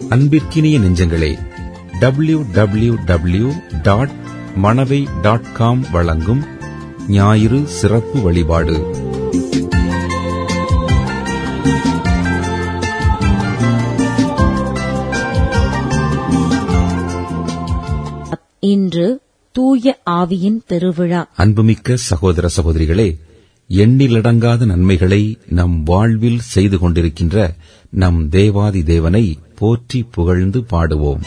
அன்பிற்கினிய நெஞ்சங்களே, www.manavai.com வழங்கும் ஞாயிறு சிறப்பு வழிபாடு. இன்று தூய ஆவியின் பெருவிழா. அன்புமிக்க சகோதர சகோதரிகளே, எண்ணிலடங்காத நன்மைகளை நம் வாழ்வில் செய்து கொண்டிருக்கின்ற நம் தேவாதி தேவனை போற்றி புகழ்ந்து பாடுவோம்.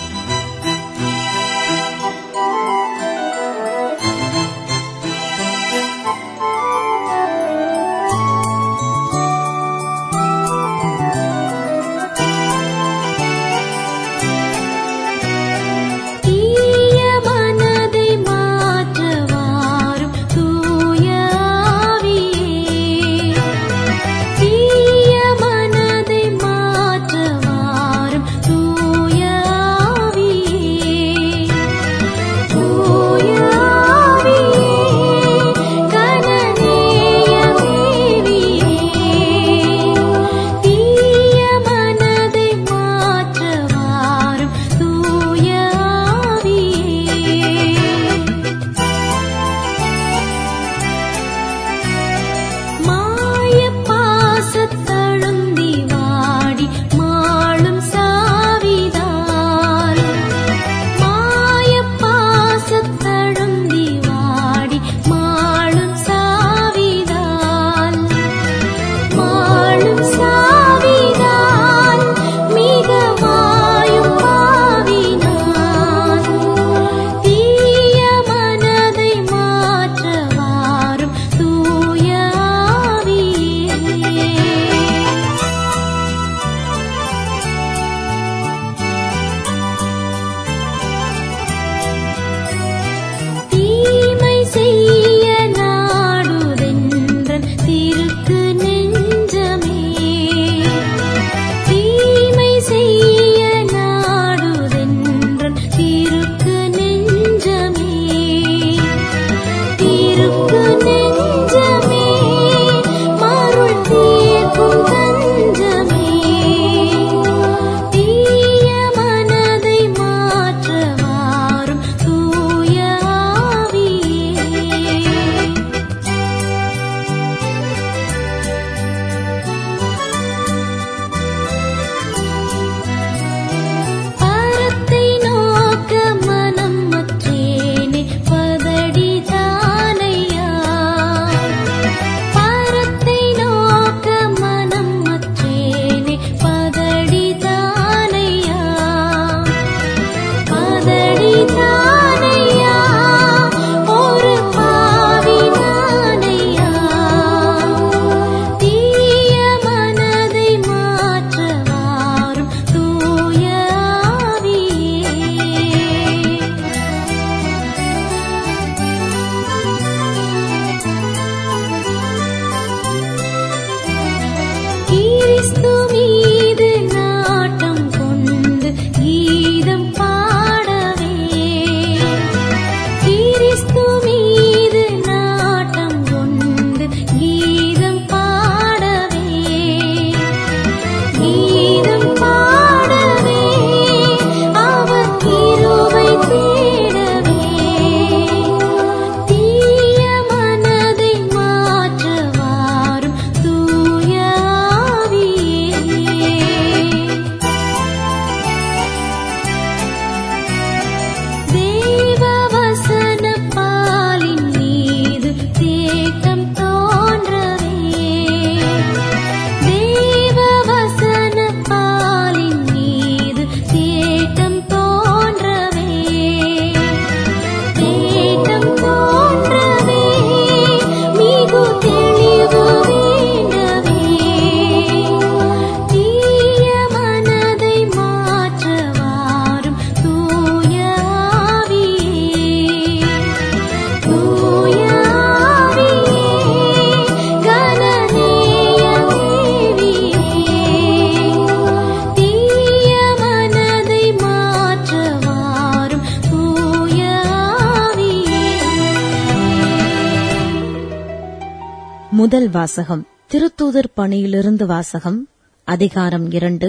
முதல் வாசகம். திருத்தூதர் பணியிலிருந்து வாசகம். அதிகாரம் 2,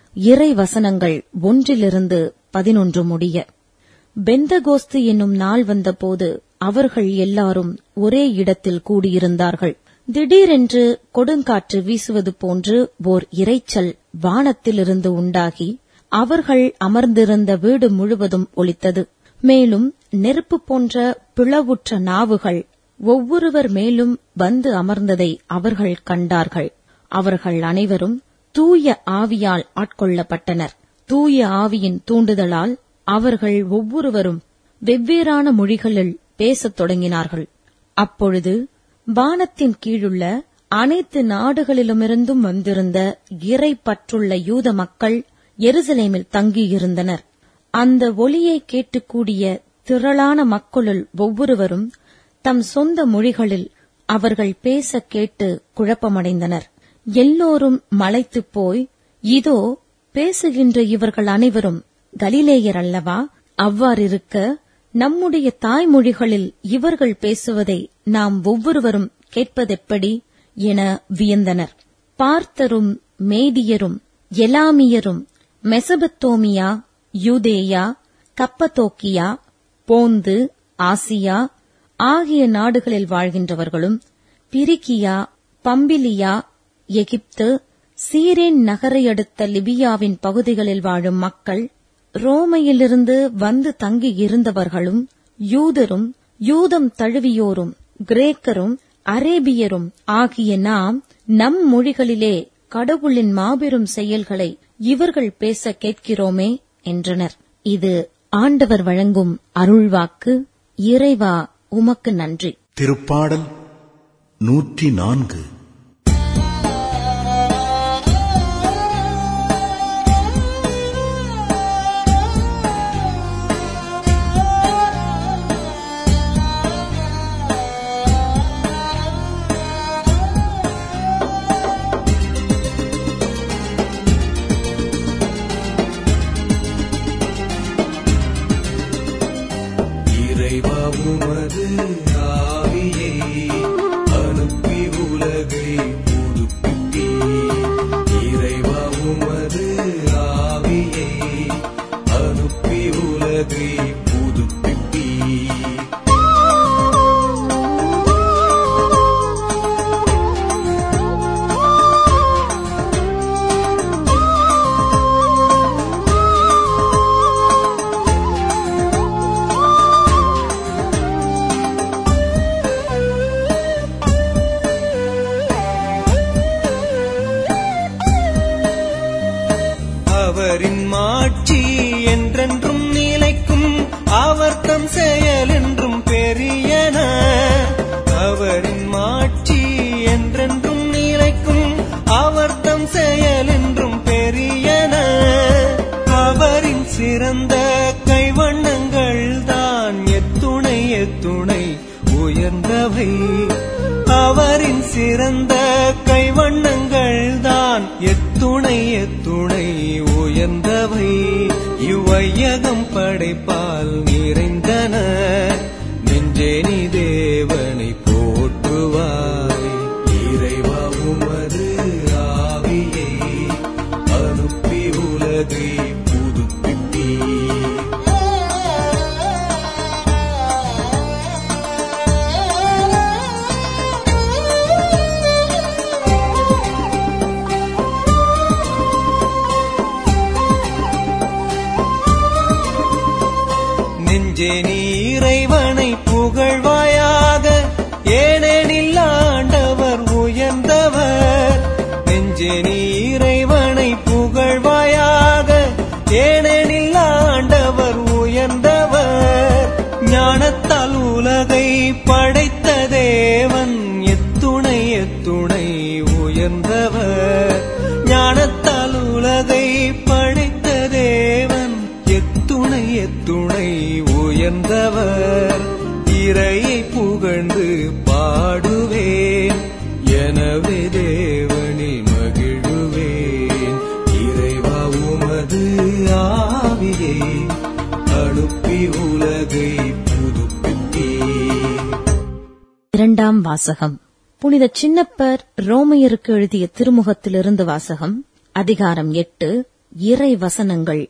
இறை வசனங்கள் 1-11 முடிய. பெந்தகோஸ்து என்னும் நாள் வந்தபோது அவர்கள் எல்லாரும் ஒரே இடத்தில் கூடியிருந்தார்கள். திடீரென்று கொடுங்காற்று வீசுவது போன்று ஓர் இரைச்சல் வானத்திலிருந்து உண்டாகி அவர்கள் அமர்ந்திருந்த வீடு முழுவதும் ஒலித்தது. மேலும் நெருப்பு போன்ற பிளவுற்ற நாவுகள் ஒவ்வொருவர் மேலும் வந்து அமர்ந்ததை அவர்கள் கண்டார்கள். அவர்கள் அனைவரும் தூய ஆவியால் ஆட்கொள்ளப்பட்டனர். தூய ஆவியின் தூண்டுதலால் அவர்கள் ஒவ்வொருவரும் வெவ்வேறான மொழிகளில் பேசத் தொடங்கினார்கள். அப்பொழுது வானத்தின் கீழுள்ள அனைத்து நாடுகளிலுமிருந்தும் வந்திருந்த இறை பற்றுள்ள யூத மக்கள் எருசலேமில் தங்கியிருந்தனர். அந்த ஒலியை கேட்டுக்கூடிய திரளான மக்களுள் ஒவ்வொருவரும் தம் சொந்த மொழிகளில் அவர்கள் பேச கேட்டு குழப்பமடைந்தனர். எல்லோரும் மலைத்துப் போய், இதோ பேசுகின்ற இவர்கள் அனைவரும் கலிலேயர் அல்லவா? அவ்வாறிருக்க நம்முடைய தாய்மொழிகளில் இவர்கள் பேசுவதை நாம் ஒவ்வொருவரும் கேட்பதெப்படி என வியந்தனர். பார்த்தரும் மேதியரும் எலாமியரும் மெசபத்தோமியா, யூதேயா, கப்பத்தோக்கியா, போந்து, ஆசியா ஆகிய நாடுகளில் வாழ்கின்றவர்களும், பிரிக்கியா, பம்பிலியா, எகிப்து, சீரேன் நகரையடுத்த லிபியாவின் பகுதிகளில் வாழும் மக்கள், ரோமையிலிருந்து வந்து தங்கியிருந்தவர்களும், யூதரும் யூதம் தழுவியோரும், கிரேக்கரும் அரேபியரும் ஆகிய நாம் நம் மொழிகளிலே கடவுளின் மாபெரும் செயல்களை இவர்கள் பேச கேட்கிறோமே என்றனர். இது ஆண்டவர் வழங்கும் அருள்வாக்கு. இறைவா, உமக்கு நன்றி. திருப்பாடல் 104. உமது ஆவியை அனுப்பி உலகை புதுப்பித்தீர். இறைவா, உமது ஆவியை அனுப்பி உலகை புதுப்பித்தீர். அவரின் மாட்சி என்றென்றும் நிலைக்கும், அவர் தம் செயல் என்றும் பெரியன. அவரின் மாட்சி என்றென்றும் நிலைக்கும், அவர் தம் செயல் என்றும் பெரியன. அவரின் சிறந்த கைவண்ணங்கள் தான் எத்துணை எத்துணை உயர்ந்தவை. அவரின் சிறந்த கைவண்ணங்கள் தான் எத்துணை எத்துணை உயர்ந்தவை. இவ்வையகம் படைப்பால் நிறைந்தன. நெஞ்சே நீ தேவனை போற்றுவாய். இறைவா, உமது ஆவியை அனுப்பி உலகை புதுப்பித்தீர். நெஞ்சே நீ இறைவனை புகழ்வாயாக, ஏனெனில் ஆண்டவர் உயர்ந்தவர். நெஞ்சே நீ இறைவனை புகழ்வாயாக, ஏனெனில் ஆண்டவர் உயர்ந்தவர். ஞானத்தால் உலகை படைத்த தேவன் எத்துணை எத்துணை உயர்ந்தவர். ஞானத்தால் உலகை படைத்த தேவன் எத்துணை எத்துணை உயர்ந்தவர். இறையை புகழ்ந்து பாடுவேன், எனவே தேவனில் மகிழுவேன். இறைவா, உமது ஆவியை அனுப்பி உலகை புதுப்பித்தீர். இரண்டாம் வாசகம். புனித சின்னப்பர் ரோமையருக்கு எழுதிய திருமுகத்திலிருந்து வாசகம். அதிகாரம் 8, இறை வசனங்கள்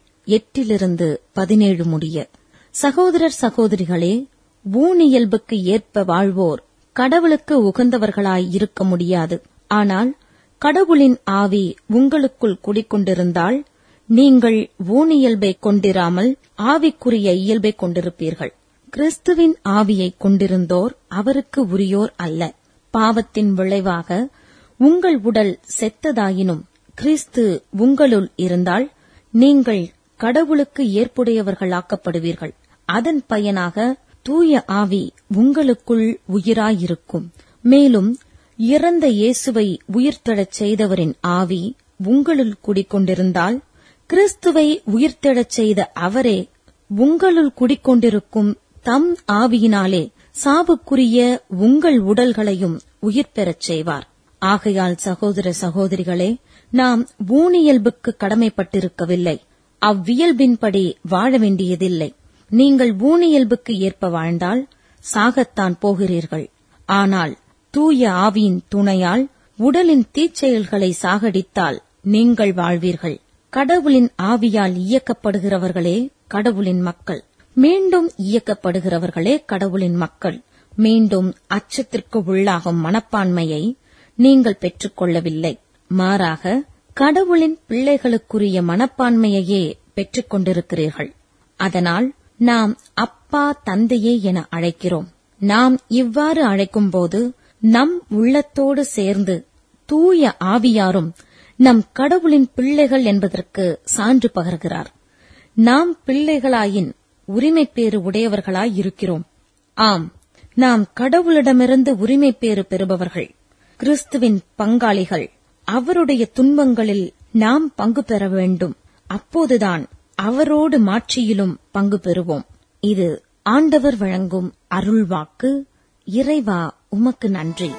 8-17 முடிய. சகோதரர் சகோதரிகளே, ஊனியல்புக்கு ஏற்ப வாழ்வோர் கடவுளுக்கு உகந்தவர்களாய் இருக்க முடியாது. ஆனால் கடவுளின் ஆவி உங்களுக்குள் குடிக்கொண்டிருந்தால் நீங்கள் ஊனியல்பை கொண்டிராமல் ஆவிக்குரிய இயல்பை கொண்டிருப்பீர்கள். கிறிஸ்துவின் ஆவியை கொண்டிருந்தோர் அவருக்கு உரியோர் அல்ல. பாவத்தின் விளைவாக உங்கள் உடல் செத்ததாயினும் கிறிஸ்து உங்களுள் இருந்தால் நீங்கள் கடவுளுக்கு ஏற்புடையவர்களாக்கப்படுவீர்கள். அதன் பயனாக தூய ஆவி உங்களுக்குள் உயிராயிருக்கும். மேலும் இறந்த இயேசுவை உயிர்த்தெழச் செய்தவரின் ஆவி உங்களுள் குடிக்கொண்டிருந்தால் கிறிஸ்துவை உயிர்த்தெழச் செய்த அவரே உங்களுள் குடிக்கொண்டிருக்கும் தம் ஆவியினாலே சாவுக்குரிய உங்கள் உடல்களையும் உயிர் பெறச் செய்வார். ஆகையால் சகோதர சகோதரிகளே, நாம் ஊனியல்புக்கு கடமைப்பட்டிருக்கவில்லை, அவ்வியல்பின்படி வாழ வேண்டியதில்லை. நீங்கள் ஊனியல்புக்கு ஏற்ப வாழ்ந்தால் சாகத்தான் போகிறீர்கள். ஆனால் தூய ஆவியின் துணையால் உடலின் தீச்செயல்களை சாகடித்தால் நீங்கள் வாழ்வீர்கள். கடவுளின் ஆவியால் இயக்கப்படுகிறவர்களே கடவுளின் மக்கள். மீண்டும் இயக்கப்படுகிறவர்களே கடவுளின் மக்கள். மீண்டும் அச்சத்திற்கு உள்ளாகும் மனப்பான்மையை நீங்கள் பெற்றுக் கொள்ளவில்லை. மாறாக கடவுளின் பிள்ளைகளுக்குரிய மனப்பான்மையையே பெற்றுக் கொண்டிருக்கிறீர்கள். அதனால் நாம் அப்பா தந்தையே என அழைக்கிறோம். நாம் இவ்வாறு அழைக்கும்போது நம் உள்ளத்தோடு சேர்ந்து தூய ஆவியாரும் நம் கடவுளின் பிள்ளைகள் என்பதற்கு சான்று பகர்கிறார். நாம் பிள்ளைகளாயின் உரிமைப்பேறு உடையவர்களாய் இருக்கிறோம். ஆம், நாம் கடவுளிடமிருந்து உரிமைப்பேறு பெறுபவர்கள், கிறிஸ்துவின் பங்காளிகள். அவருடைய துன்பங்களில் நாம் பங்கு பெற வேண்டும். அப்போதுதான் அவரோடு மாட்சியிலும் பங்கு பெறுவோம். இது ஆண்டவர் வழங்கும் அருள்வாக்கு. இறைவா, உமக்கு நன்றி.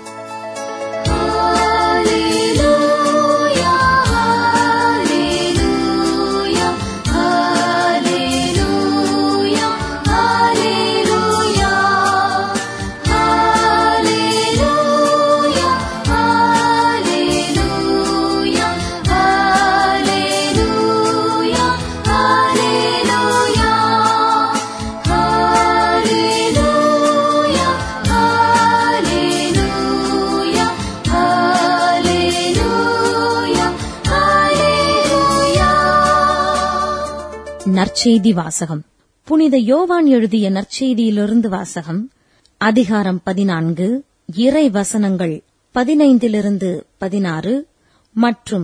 நற்செய்தி வாசகம். புனித யோவான் எழுதிய நற்செய்தியிலிருந்து வாசகம். அதிகாரம் 14, இறை வசனங்கள் 15-16 மற்றும்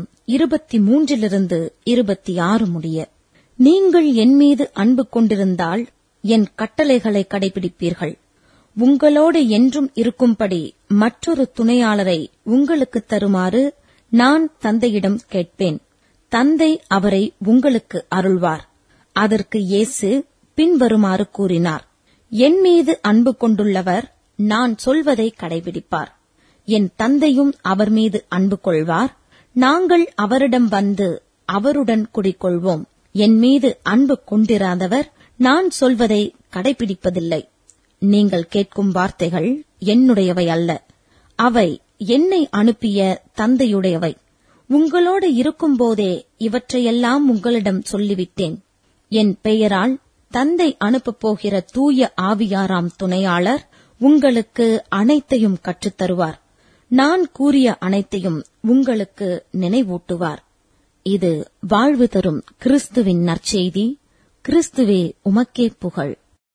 23-26 முடிய. நீங்கள் என் மீது அன்பு கொண்டிருந்தால் என் கட்டளைகளை கடைபிடிப்பீர்கள். உங்களோடு என்றும் இருக்கும்படி மற்றொரு துணையாளரை உங்களுக்கு தருமாறு நான் தந்தையிடம் கேட்பேன். தந்தை அவரை உங்களுக்கு அருள்வார். அதற்கு இயேசு பின்வருமாறு கூறினார்: என் மீது அன்பு கொண்டுள்ளவர் நான் சொல்வதை கடைபிடிப்பார். என் தந்தையும் அவர் மீது அன்பு கொள்வார். நாங்கள் அவரிடம் வந்து அவருடன் குடிக்கொள்வோம். என் மீது அன்பு கொண்டிராதவர் நான் சொல்வதை கடைபிடிப்பதில்லை. நீங்கள் கேட்கும் வார்த்தைகள் என்னுடையவை அல்ல, அவை என்னை அனுப்பிய தந்தையுடையவை. உங்களோடு இருக்கும்போதே இவற்றையெல்லாம் உங்களிடம் சொல்லிவிட்டேன். என் பெயரால் தந்தை அனுப்பப் போகிற தூய ஆவியாராம் துணையாளர் உங்களுக்கு அனைத்தையும் கற்றுத்தருவார். நான் கூறிய அனைத்தையும் உங்களுக்கு நினைவூட்டுவார். இது வாழ்வு தரும் கிறிஸ்துவின் நற்செய்தி. கிறிஸ்துவே, உமக்கே புகழ்.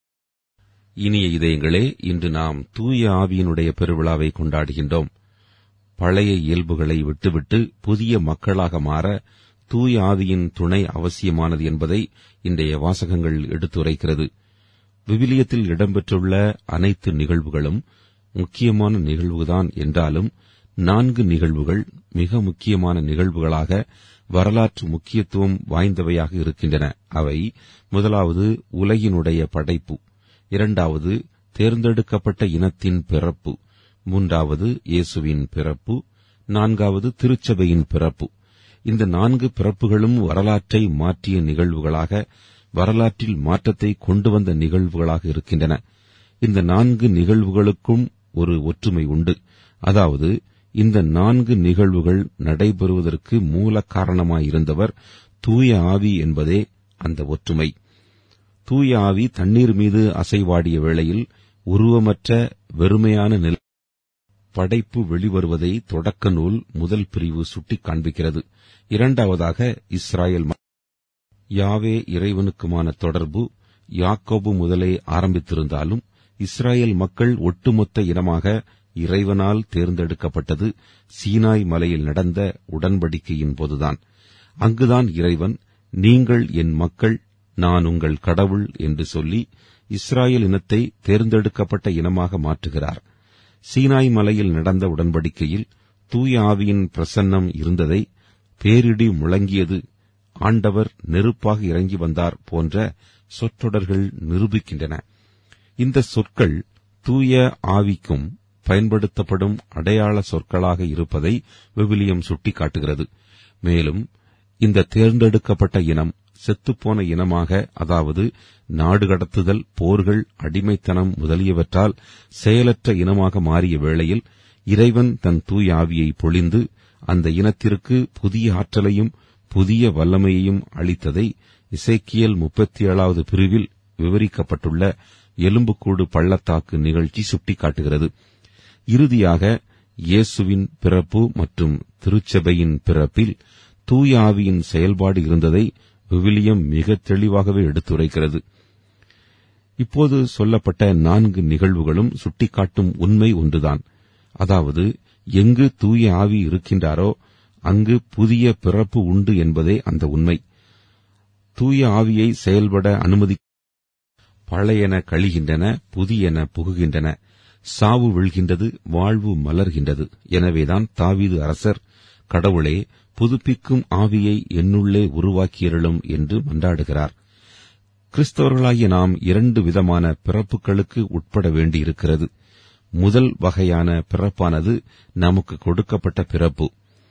இனிய இதயங்களே, இன்று நாம் தூய ஆவியினுடைய பெருவிழாவை கொண்டாடுகின்றோம். பழைய இயல்புகளை விட்டுவிட்டு புதிய மக்களாக மாற தூய ஆவியின் துணை அவசியமானது என்பதை இன்றைய வாசகங்கள் எடுத்துரைக்கிறது. விவிலியத்தில் இடம்பெற்றுள்ள அனைத்து நிகழ்வுகளும் முக்கியமான நிகழ்வுதான் என்றாலும் 4 நிகழ்வுகள் மிக முக்கியமான நிகழ்வுகளாக வரலாற்று முக்கியத்துவம் வாய்ந்தவையாக இருக்கின்றன. அவை: முதலாவது உலகினுடைய படைப்பு, 2வது தேர்ந்தெடுக்கப்பட்ட இனத்தின் பிறப்பு, 3வது இயேசுவின் பிறப்பு, 4வது திருச்சபையின் பிறப்பு. இந்த 4 பிறப்புகளும் வரலாற்றை மாற்றிய நிகழ்வுகளாக, வரலாற்றில் மாற்றத்தை கொண்டு வந்த நிகழ்வுகளாக இருக்கின்றன. இந்த 4 நிகழ்வுகளுக்கும் ஒரு ஒற்றுமை உண்டு. அதாவது இந்த 4 நிகழ்வுகள் நடைபெறுவதற்கு மூல காரணமாயிருந்தவர் தூய ஆவி என்பதே அந்த ஒற்றுமை. தூய ஆவி தண்ணீர் மீது அசைவாடிய வேளையில் உருவமற்ற வெறுமையான நிலை படைப்பு வெளிவருவதை தொடக்க நூல் முதல் பிரிவு சுட்டிக் காண்பிக்கிறது. இரண்டாவதாக, இஸ்ராயல் யாவே இறைவனுக்குமான தொடர்பு யாக்கோபு முதலே ஆரம்பித்திருந்தாலும் இஸ்ராயேல் மக்கள் ஒட்டுமொத்த இனமாக இறைவனால் தேர்ந்தெடுக்கப்பட்டது சீனாய் மலையில் நடந்த உடன்படிக்கையின் போதுதான். அங்குதான் இறைவன், நீங்கள் என் மக்கள், நான் உங்கள் கடவுள் என்று சொல்லி இஸ்ராயேல் இனத்தை தேர்ந்தெடுக்கப்பட்ட இனமாக மாற்றுகிறார். சீனாய் மலையில் நடந்த உடன்படிக்கையில் தூய ஆவியின் பிரசன்னம் இருந்ததை, பேரிடி முழங்கியது, ஆண்டவர் நெருப்பாக இறங்கி வந்தார் போன்ற சொற்றொடர்கள் நிரூபிக்கின்றன. இந்த சொற்கள் தூய ஆவிக்கும் பயன்படுத்தப்படும் அடையாள சொற்களாக இருப்பதை விவிலியம் சுட்டிக்காட்டுகிறது. மேலும் இந்த தேர்ந்தெடுக்கப்பட்ட இனம் செத்துப்போன இனமாக, அதாவது நாடு கடத்துதல், போர்கள், அடிமைத்தனம் முதலியவற்றால் செயலற்ற இனமாக மாறிய வேளையில் இறைவன் தன் தூய ஆவியை பொழிந்து அந்த இனத்திற்கு புதிய ஆற்றலையும் புதிய வல்லமையையும் அளித்ததை எசேக்கியேல் 37வது பிரிவில் விவரிக்கப்பட்டுள்ள எலும்புக்கூடு பள்ளத்தாக்கு நிகழ்ச்சி சுட்டிக்காட்டுகிறது. இறுதியாக, இயேசுவின் பிறப்பு மற்றும் திருச்சபையின் பிறப்பில் தூய ஆவியின் செயல்பாடு இருந்ததை விவிலியம் மிக தெளிவாகவே எடுத்துரைக்கிறது. இப்போது சொல்லப்பட்ட 4 நிகழ்வுகளும் சுட்டிக்காட்டும் உண்மை ஒன்றுதான். அதாவது, எங்கு தூய ஆவி இருக்கின்றாரோ அங்கு புதிய பிறப்பு உண்டு என்பதே அந்த உண்மை. தூய ஆவியை செயல்பட அனுமதி, பழையன கழிகின்றன, புதியன புகுகின்றன, சாவு விழ்கின்றது, வாழ்வு மலர்கின்றது. எனவேதான் தாவீது அரசர், கடவுளே, புதுப்பிக்கும் ஆவியை என்னுள்ளே உருவாக்கியருளும் என்று மன்றாடுகிறார். கிறிஸ்தவர்களாகிய நாம் 2 விதமான பிறப்புகளுக்கு உட்பட வேண்டியிருக்கிறது. முதல் வகையான பிறப்பானது நமக்கு கொடுக்கப்பட்ட பிறப்பு,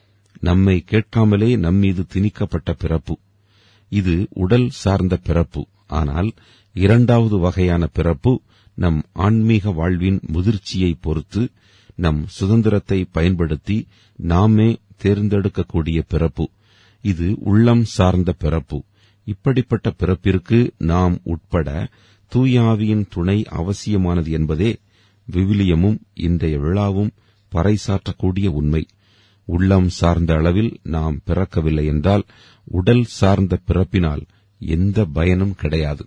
நம்மை கேட்காமலே நம்மீது திணிக்கப்பட்ட பிறப்பு. இது உடல் சார்ந்த பிறப்பு. ஆனால் 2வது வகையான பிறப்பு நம் ஆன்மீக வாழ்வின் முதிர்ச்சியை பொறுத்து நம் சுதந்திரத்தை பயன்படுத்தி நாமே தேர்ந்தெடுக்கக்கூடிய பிறப்பு. இது உள்ளம் சார்ந்த பிறப்பு. இப்படிப்பட்ட பிறப்பிற்கு நாம் உட்பட தூய ஆவியின் துணை அவசியமானது என்பதே விவிலியமும் இன்றைய விழாவும் பறைசாற்றக்கூடிய உண்மை. உள்ளம் சார்ந்த அளவில் நாம் பிறக்கவில்லை என்றால் உடல் சார்ந்த பிறப்பினால் எந்த பயனும் கிடையாது.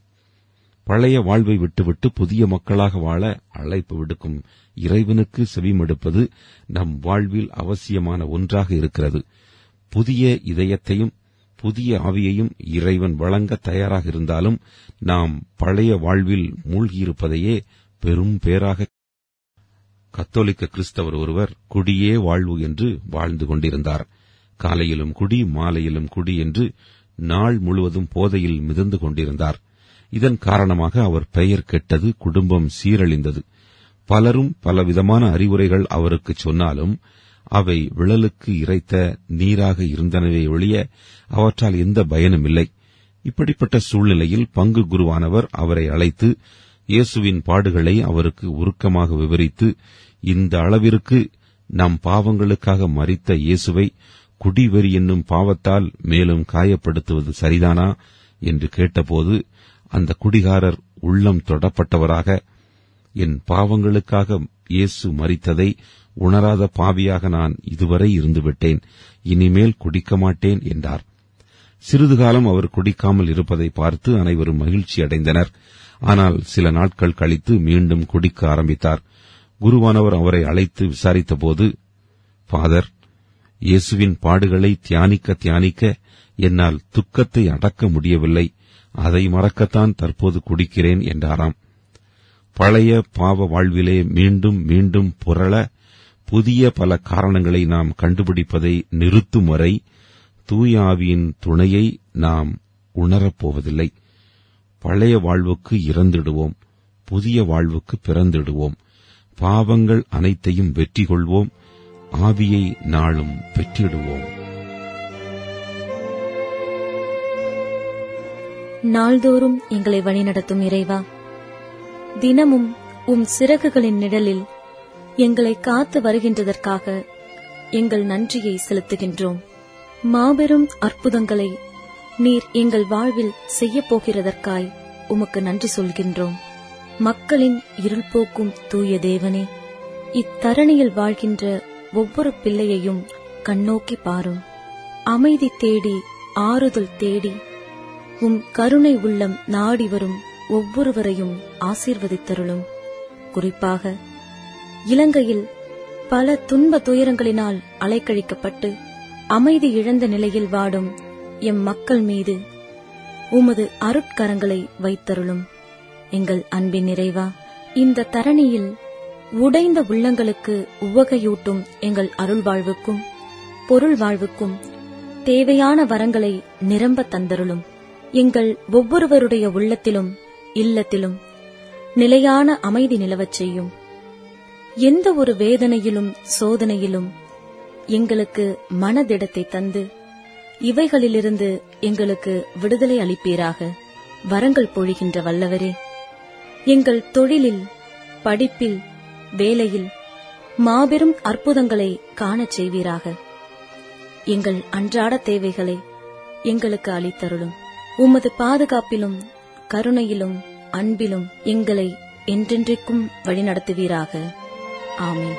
பழைய வாழ்வை விட்டுவிட்டு புதிய மக்களாக வாழ அழைப்பு விடுக்கும் இறைவனுக்கு செவிமடுப்பது நம் வாழ்வில் அவசியமான ஒன்றாக இருக்கிறது. புதிய இதயத்தையும் புதிய ஆவியையும் இறைவன் வழங்க தயாராக இருந்தாலும் நாம் பழைய வாழ்வில் மூழ்கியிருப்பதையே பெரும் பேராக கத்தோலிக்க கிறிஸ்தவர் ஒருவர் குடியே வாழ்வு என்று வாழ்ந்து கொண்டிருந்தார். காலையிலும் குடி, மாலையிலும் குடி என்று நாள் முழுவதும் போதையில் மிதந்து கொண்டிருந்தார். இதன் காரணமாக அவர் பெயர் கெட்டது, குடும்பம் சீரழிந்தது. பலரும் பலவிதமான அறிவுரைகள் அவருக்கு சொன்னாலும் அவை விழலுக்கு இறைத்த நீராக இருந்தனவே ஒழிய அவற்றால் எந்த பயனும் இல்லை. இப்படிப்பட்ட சூழ்நிலையில் பங்கு குருவானவர் அவரை அழைத்து இயேசுவின் பாடுகளை அவருக்கு உருக்கமாக விவரித்து, இந்த அளவிற்கு நம் பாவங்களுக்காக மரித்த இயேசுவை குடிவெறி என்னும் பாவத்தால் மேலும் காயப்படுத்துவது சரிதானா என்று கேட்டபோது அந்த குடிகாரர் உள்ளம் தொடப்பட்டவராக, என் பாவங்களுக்காக இயேசு மரித்ததை உணராத பாவியாக நான் இதுவரை இருந்துவிட்டேன், இனிமேல் குடிக்க மாட்டேன் என்றார். சிறிது காலம் அவர் குடிக்காமல் இருப்பதை பார்த்து அனைவரும் மகிழ்ச்சி அடைந்தனர். ஆனால் சில நாட்கள் கழித்து மீண்டும் குடிக்க ஆரம்பித்தார். குருவானவர் அவரை அழைத்து விசாரித்தபோது, ஃபாதர், இயேசுவின் பாடுகளை தியானிக்க தியானிக்க என்னால் துக்கத்தை அடக்க முடியவில்லை, அதை மறக்கத்தான் தற்போது குடிக்கிறேன் என்றாராம். பழைய பாவ வாழ்விலே மீண்டும் மீண்டும் புரள புதிய பல காரணங்களை நாம் கண்டுபிடிப்பதை நிறுத்தும் வரை தூய ஆவியின் துணையை நாம் உணரப்போவதில்லை. பழைய வாழ்வுக்கு இறந்திடுவோம், புதிய வாழ்வுக்கு பிறந்திடுவோம். பாவங்கள் அனைத்தையும் வெற்றி கொள்வோம், ஆவியை நாளும் பெற்றிடுவோம். நாள்தோறும் எங்களை வழிநடத்தும் இறைவா, தினமும் உம் சிறகுகளின் நிழலில் எங்களை காத்து வருகின்றதற்காக எங்கள் நன்றியை செலுத்துகின்றோம். மாபெரும் அற்புதங்களை நீர் எங்கள் வாழ்வில் செய்யப் போகிறதற்காய் உமக்கு நன்றி சொல்கின்றோம். மக்களின் இருள் போக்கும் தூய தேவனே, இத்தரணியில் வாழ்கின்ற ஒவ்வொரு பிள்ளையையும் கண்ணோக்கி பாரும். அமைதி தேடி ஆறுதல் தேடி உம் கருணை உள்ளம் நாடி வரும் ஒவ்வொருவரையும் ஆசீர்வதித்தருளும். குறிப்பாக இலங்கையில் பல துன்ப துயரங்களினால் அலைக்கழிக்கப்பட்டு அமைதி இழந்த நிலையில் வாடும் எம் மக்கள் மீது உமது அருட்கரங்களை வைத்தருளும். எங்கள் அன்பின் நிறைவா, இந்த தரணியில் உடைந்த உள்ளங்களுக்கு உவகையூட்டும் எங்கள் அருள் வாழ்வுக்கும் பொருள் வாழ்வுக்கும் தேவையான வரங்களை நிரம்ப தந்தருளும். எங்கள் ஒவ்வொருவருடைய உள்ளத்திலும் இல்லத்திலும் நிலையான அமைதி நிலவச் செய்யும். எந்த ஒரு வேதனையிலும் சோதனையிலும் எங்களுக்கு மனதிடத்தை தந்து இவைகளிலிருந்து எங்களுக்கு விடுதலை அளிப்பீராக. வரங்கள் பொழிகின்ற வல்லவரே, எங்கள் தொழிலில், படிப்பில், வேலையில் மாபெரும் அற்புதங்களை காணச் செய்வீராக. எங்கள் அன்றாட தேவைகளை எங்களுக்கு அளித்தருளும். உமது பாதுகாப்பிலும் கருணையிலும் அன்பிலும் எங்களை என்றென்றைக்கும் வழிநடத்துவீராக. ஆமென்.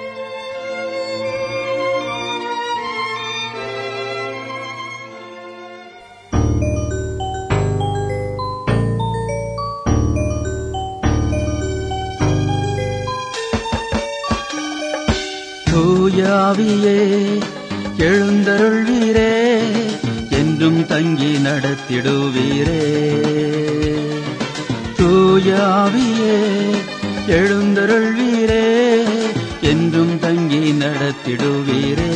தூயாவியே எழுந்தருள்வீரே, என்றும் தங்கி நடத்திடுவீரே. தூயாவியே எழுந்தருள்வீரே, என்றும் தங்கி நடத்திடுவீரே.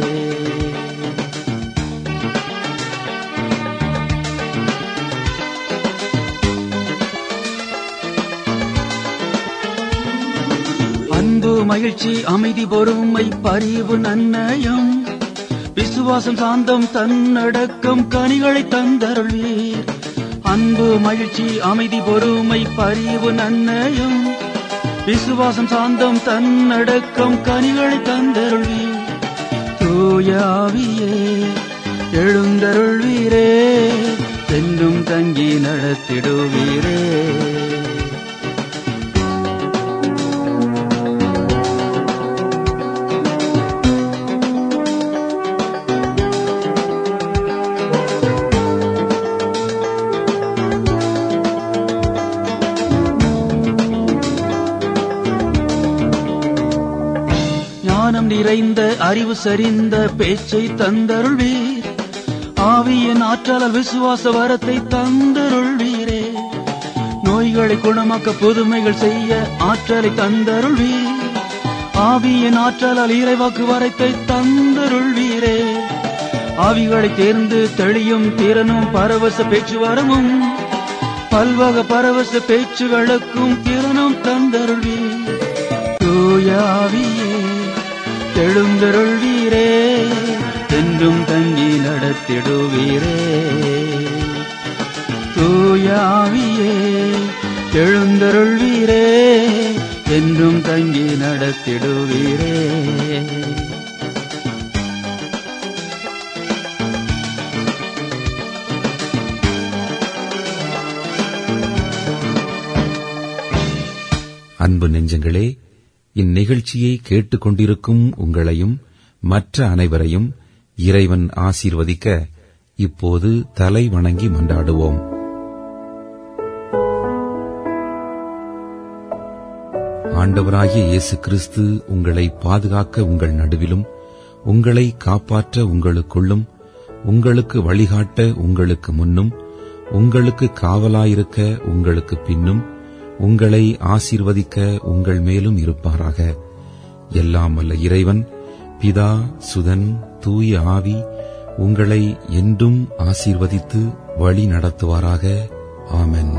அன்பு மகிழ்ச்சி அமைதி பொறுமை பரிவு நன்னயம் விசுவாசம் சாந்தம் தன்னடக்கம் கனிகளை தந்தருள்வீர். அன்பு மகிழ்ச்சி அமைதி பொறுமை பரிவு நன்னயம் விசுவாசம் சாந்தம் தன்னடக்கம் கனிகளை தந்தருள்வீர். தூயாவியே எழுந்தருள்வீரே, என்றும் தங்கி நடத்திடுவீரே. நிறைந்த அறிவு சரிந்த பேச்சை தந்தருள்வீர். ஆவியின் ஆற்றலால் விசுவாச வரத்தை தந்தருள்வீரே. நோய்களை குணமாக்க புதுமைகள் செய்ய ஆற்றலை தந்தருள்வீர். ஆவியின் ஆற்றலால் இறைவாக்கு வரத்தை தந்தருள்வீரே. ஆவிகளை தேர்ந்து தெளியும் திறனும் பரவச பேச்சு வரமும் பல்வக பரவச பேச்சுகளுக்கும் திறனும் தந்தருள்வீர். தூயாவியே எழுந்தருள்வீரே, என்றும் தங்கி நடத்திடுவீரே. தூயாவியே எழுந்தருள்வீரே, என்றும் தங்கி நடத்திடுவீரே. அன்பு நெஞ்சங்களே, இந்நிகழ்ச்சியை கேட்டுக்கொண்டிருக்கும் உங்களையும் மற்ற அனைவரையும் இறைவன் ஆசீர்வதிக்க இப்போது தலை வணங்கி மன்றாடுவோம். ஆண்டவராகிய இயேசு கிறிஸ்து உங்களை பாதுகாக்க உங்கள் நடுவிலும், உங்களை காப்பாற்ற உங்களுக்குள்ளும், உங்களுக்கு வழிகாட்ட உங்களுக்கு முன்னும், உங்களுக்கு காவலாயிருக்க உங்களுக்கு பின்னும், உங்களை ஆசீர்வதிக்க உங்கள் மேலும் இருப்பாராக. எல்லாம் வல்ல இறைவன் பிதா, சுதன், தூய ஆவி உங்களை என்றும் ஆசீர்வதித்து வழி நடத்துவாராக. ஆமென்.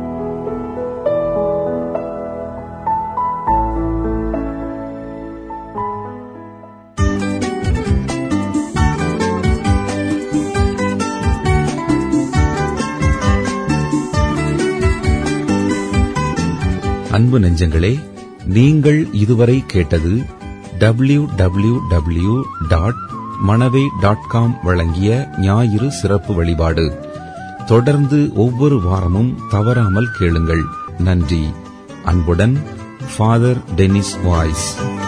அன்பு நெஞ்சங்களே, நீங்கள் இதுவரை கேட்டது www.manavai.com வழங்கிய ஞாயிறு சிறப்பு வழிபாடு. தொடர்ந்து ஒவ்வொரு வாரமும் தவறாமல் கேளுங்கள். நன்றி. அன்புடன் ஃபாதர் டெனிஸ் வாய்ஸ்.